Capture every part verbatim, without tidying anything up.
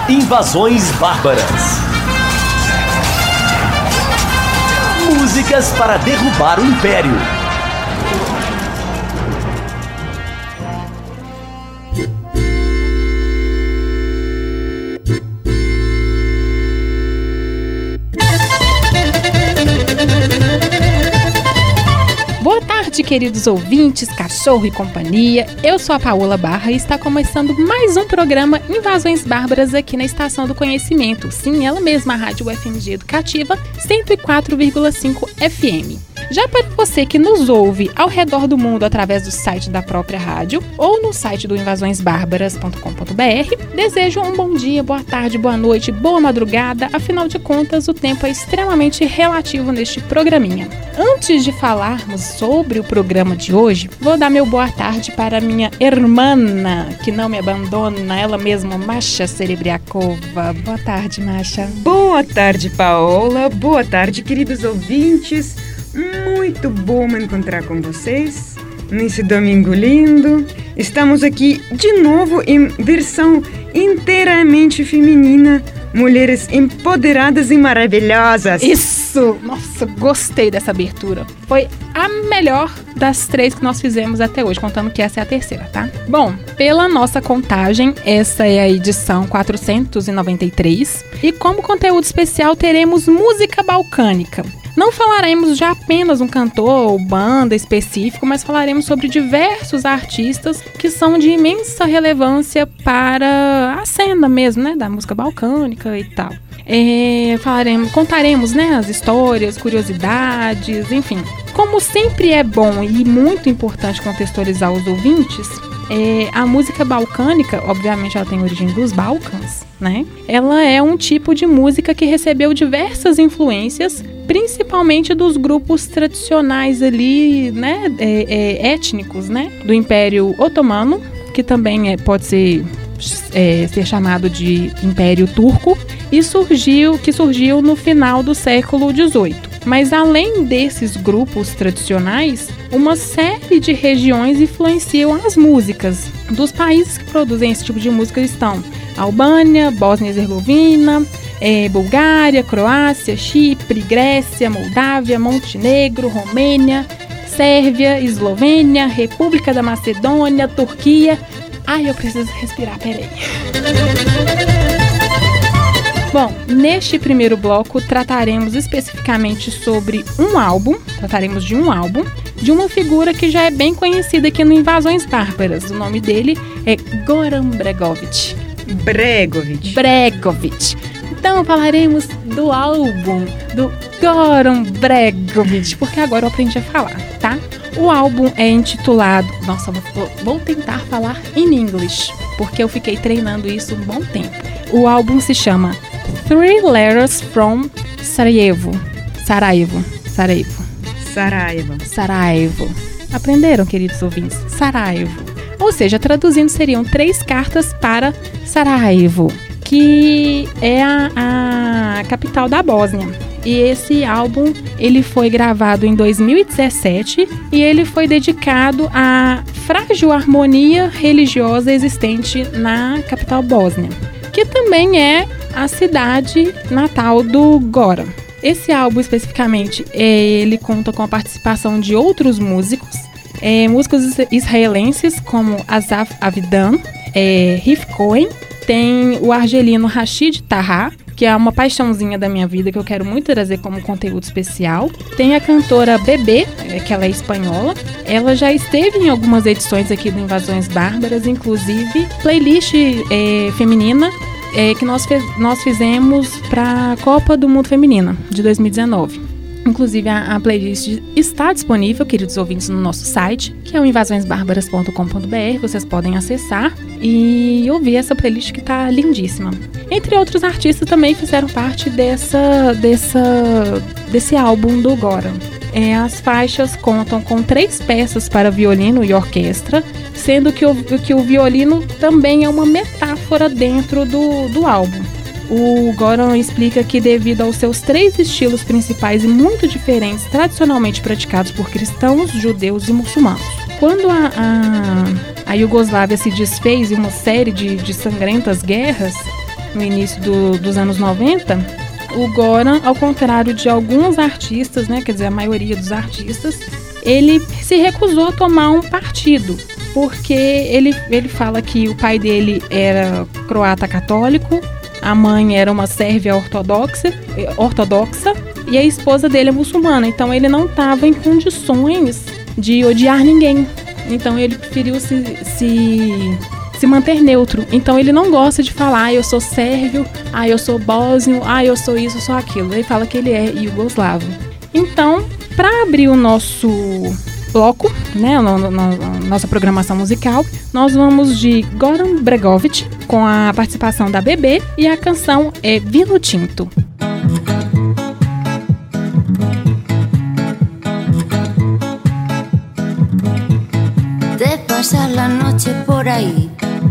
Invasões Bárbaras. Músicas para derrubar o Império. Boa tarde, queridos ouvintes, cachorro e companhia. Eu sou a Paola Barra e está começando mais um programa Invasões Bárbaras aqui na Estação do Conhecimento. Sim, ela mesma, a Rádio U F M G Educativa cento e quatro vírgula cinco F M. Já para você que nos ouve ao redor do mundo através do site da própria rádio ou no site do invasões bárbaras ponto com ponto b r, desejo um bom dia, boa tarde, boa noite, boa madrugada. Afinal de contas, o tempo é extremamente relativo neste programinha. Antes de falarmos sobre o programa de hoje, vou dar meu boa tarde para minha irmã, que não me abandona, ela mesma, Masha Serebriakova. Boa tarde, Masha. Boa tarde, Paola. Boa tarde, queridos ouvintes. Muito bom me encontrar com vocês nesse domingo lindo. Estamos aqui de novo em versão inteiramente feminina. Mulheres empoderadas e maravilhosas. Isso! Nossa, gostei dessa abertura. Foi a melhor das três que nós fizemos até hoje, contando que essa é a terceira, tá? Bom, pela nossa contagem, essa é a edição quatrocentos e noventa e três. E como conteúdo especial, teremos música balcânica. Não falaremos de apenas um cantor ou banda específico, mas falaremos sobre diversos artistas que são de imensa relevância para a cena mesmo, né, da música balcânica e tal. É, falaremos, contaremos, né, as histórias, curiosidades, enfim. Como sempre é bom e muito importante contextualizar os ouvintes, é, a música balcânica, obviamente ela tem origem dos Balcãs, né? Ela é um tipo de música que recebeu diversas influências, principalmente dos grupos tradicionais ali, né, é, é, étnicos, né, do Império Otomano, que também é, pode ser, é, ser chamado de Império Turco, e surgiu, que surgiu no final do século dezoito. Mas além desses grupos tradicionais, uma série de regiões influenciam as músicas. Dos países que produzem esse tipo de música estão Albânia, Bósnia e Herzegovina, é, Bulgária, Croácia, Chipre, Grécia, Moldávia, Montenegro, Romênia, Sérvia, Eslovênia, República da Macedônia, Turquia. Ai, eu preciso respirar, peraí. Bom, neste primeiro bloco trataremos especificamente sobre um álbum, trataremos de um álbum, de uma figura que já é bem conhecida aqui no Invasões Bárbaras. O nome dele é Goran Bregović. Bregović. Bregović. Então falaremos do álbum do Goran Bregović, porque agora eu aprendi a falar, tá? O álbum é intitulado... Nossa, vou, vou tentar falar em inglês, porque eu fiquei treinando isso um bom tempo. O álbum se chama Three Letters from Sarajevo. Sarajevo. Sarajevo. Sarajevo. Sarajevo. Aprenderam, queridos ouvintes? Sarajevo. Ou seja, traduzindo, seriam três cartas para Sarajevo, que é a, a capital da Bósnia. E esse álbum, ele foi gravado em dois mil e dezessete e ele foi dedicado à frágil harmonia religiosa existente na capital bósnia, que também é a cidade natal do Goran. Esse álbum, especificamente, é, ele conta com a participação de outros músicos, é, músicos israelenses como Asaf Avidan, é, Riff Cohen, tem o argelino Rashid Taha, que é uma paixãozinha da minha vida, que eu quero muito trazer como conteúdo especial. Tem a cantora Bebê, que ela é espanhola. Ela já esteve em algumas edições aqui do Invasões Bárbaras, inclusive playlist é, feminina, é, que nós, fez, nós fizemos para a Copa do Mundo Feminina de dois mil e dezenove. Inclusive, a, a playlist está disponível, queridos ouvintes, no nosso site, que é o invasões bárbaras ponto com ponto b r. Vocês podem acessar e ouvir essa playlist que está lindíssima. Entre outros artistas também fizeram parte dessa, dessa, desse álbum do Goran. É, as faixas contam com três peças para violino e orquestra, sendo que o, que o violino também é uma metáfora dentro do, do álbum. O Goran explica que, devido aos seus três estilos principais e muito diferentes, tradicionalmente praticados por cristãos, judeus e muçulmanos, quando a, a, a Iugoslávia se desfez em uma série de, de sangrentas guerras, no início do, dos anos noventa, o Goran, ao contrário de alguns artistas, né, quer dizer, a maioria dos artistas, ele se recusou a tomar um partido, porque ele, ele fala que o pai dele era croata católico, a mãe era uma sérvia ortodoxa, ortodoxa e a esposa dele é muçulmana, então ele não estava em condições de odiar ninguém, então ele preferiu se... se se manter neutro. Então ele não gosta de falar, ah, eu sou sérvio, ah, eu sou bósnio, ah, eu sou isso, eu sou aquilo. Ele fala que ele é iugoslavo. Então, para abrir o nosso bloco, né, a nossa programação musical, nós vamos de Goran Bregović, com a participação da Bebê, e a canção é Vino Tinto. De pasar la noche por ahí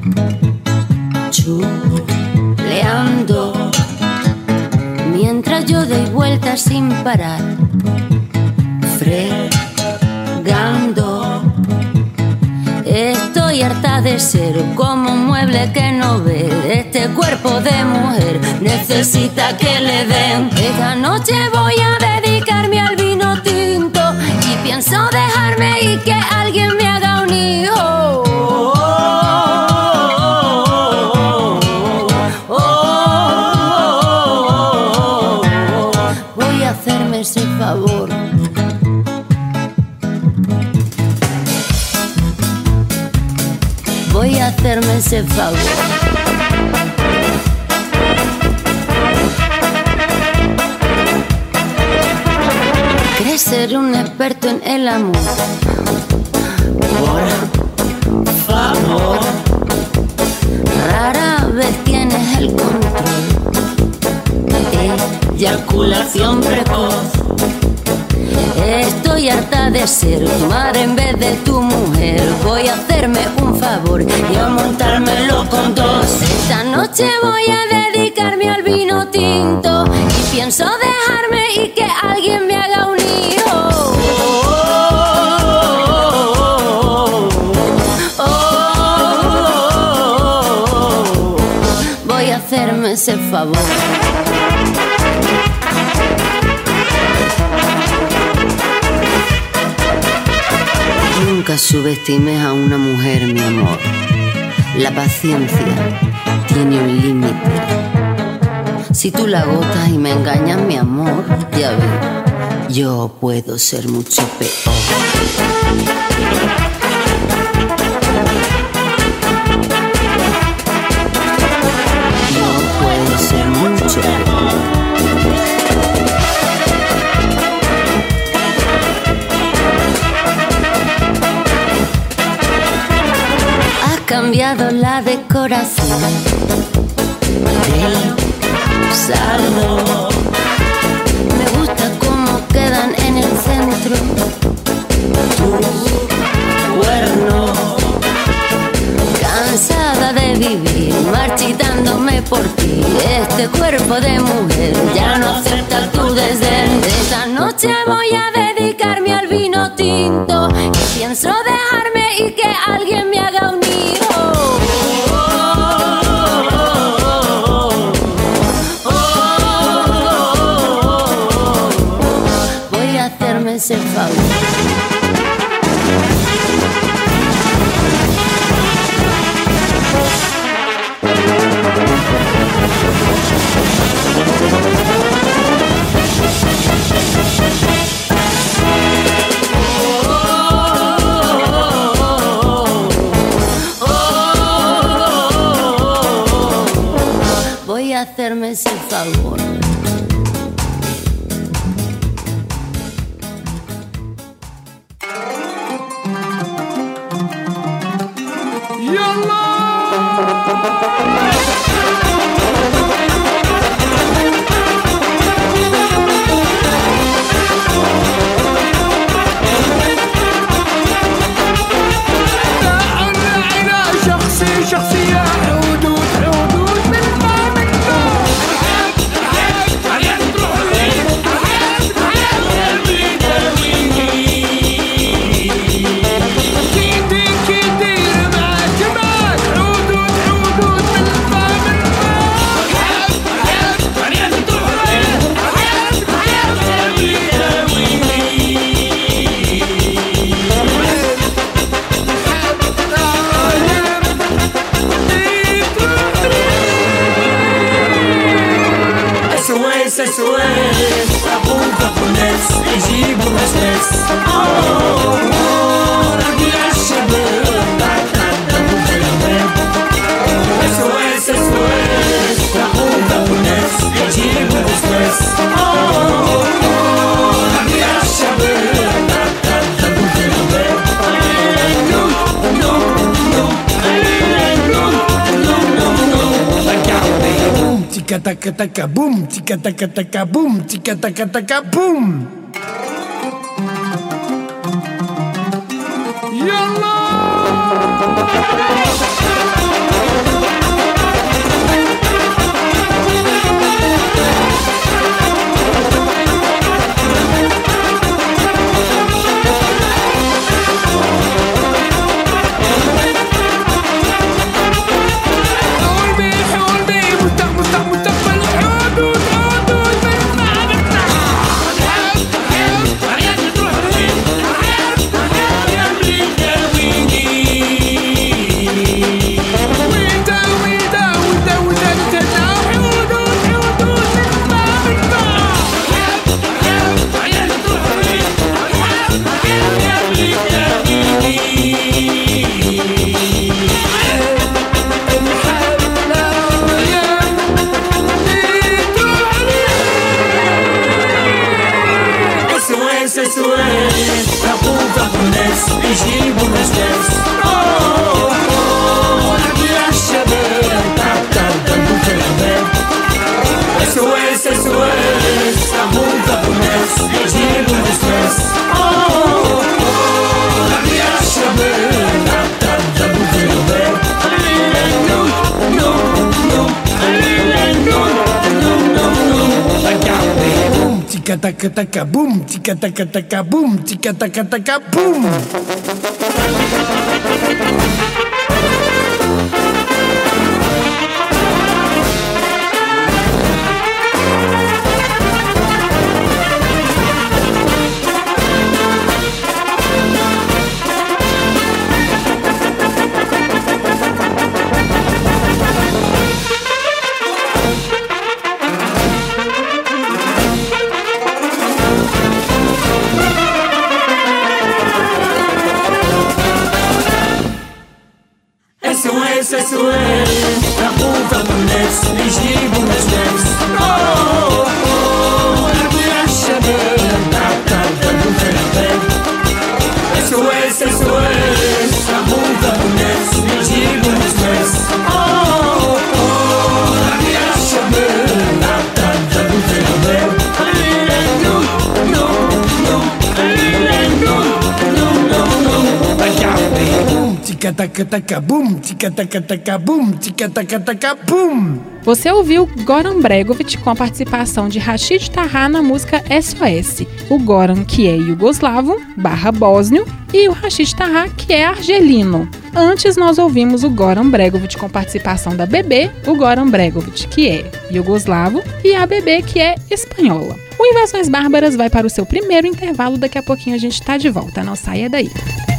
chuleando, mientras yo doy vueltas sin parar, fregando. Estoy harta de ser como un mueble que no ve. Este cuerpo de mujer necesita que le den. Esta noche voy a dedicarme al vino tinto y pienso dejarme y que alguien me haga un hijo. Voy a hacerme ese favor. Voy a hacerme ese favor. ¿Crees ser un experto en el amor? Por favor. Rara vez tienes el control. Eyaculación precoz. Estoy harta de ser tu madre en vez de tu mujer. Voy a hacerme un favor y a montármelo con dos. Esta noche voy a dedicarme al vino tinto y pienso dejarme y que alguien me haga un hijo. Voy a hacerme ese favor. Nunca subestimes a una mujer, mi amor. La paciencia tiene un límite. Si tú la agotas y me engañas, mi amor, ya ves, yo puedo ser mucho peor. Yo puedo ser mucho peor. Cambiado la decoración del salón. Me gusta cómo quedan en el centro tus cuernos. Cansada de vivir marchitándome por ti. Este cuerpo de mujer ya no acepta tu desdén. Esta noche voy a dedicarme al vino tinto y pienso dejarme y que alguien me haga un hijo. Voy a hacerme ese favor. Voy a hacerme ese favor. eso es, Abu japonés, Egibo restless. Oh, oh, Rabia Shabbat, Tata, eso es, eso es, Abu japonés, Egibo restless. Oh, oh, Rabia Shabbat, Tata, no, no, no, no, no, no, no, I got it. Boom, tika taka taka boom, tika taka taka boom, tika taka taka boom. Tika taka taka boom, tika taka taka boom, tika taka taka boom. Eso es, Abu japonés, Egibo restless. Oh, oh, Rabia Shabbat, Tata, eso es, eso es, Abu japonés, Egibo restless. Oh, oh, Rabia Shabbat, Tata, no, no, no, no, no, no, I got it. Tika taka taka boom, tika taka taka boom, tika taka taka boom. Você ouviu Goran Bregović com a participação de Rashid Taha na música S O S. O Goran, que é iugoslavo, barra bósnio, e o Rashid Taha, que é argelino. Antes nós ouvimos o Goran Bregović com participação da Bebê, o Goran Bregović, que é iugoslavo, e a Bebê, que é espanhola. O Invasões Bárbaras vai para o seu primeiro intervalo, daqui a pouquinho a gente está de volta, não saia daí.